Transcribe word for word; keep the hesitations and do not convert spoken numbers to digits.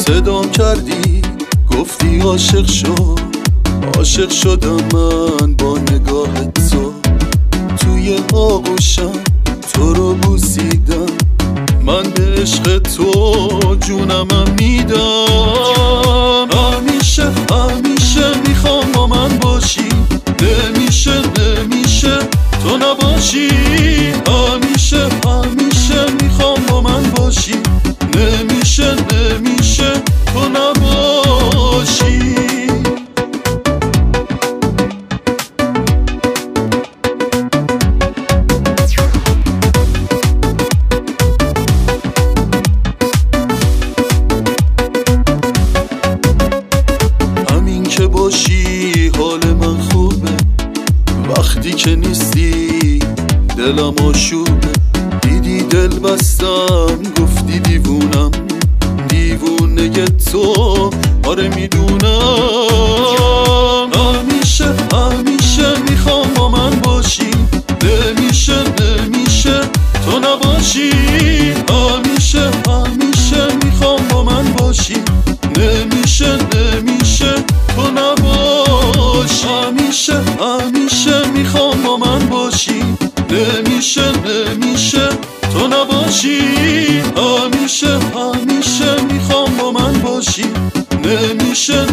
صدام کردی گفتی عاشق شو، عاشق شدم من با نگاه تو. توی آغوشم تو رو بوسیدم، من به عشق تو جونمم میدم. همیشه همیشه میخوام با من باشی، نمیشه نمیشه تو نباشی. همیشه همیشه میخوام با من باشی، نمیشه نمیشه تو نباشی. همین که باشی حال من خوبه، وقتی که نیستی دلم آشوبه. دیدی دل بستم گفتی دیوونم، دیوونه تو آره میدونم. همیشه همیشه میخوام با من باشی، نمیشه نمیشه تو نباشی. همیشه همیشه میخوام با من باشی، نمیشه نمیشه تو نباشی. همیشه همیشه میخوام با من باشی، نمیشه نمیشه تو نباشی. همیشه همیشه میخوام با من باشی، نمیشه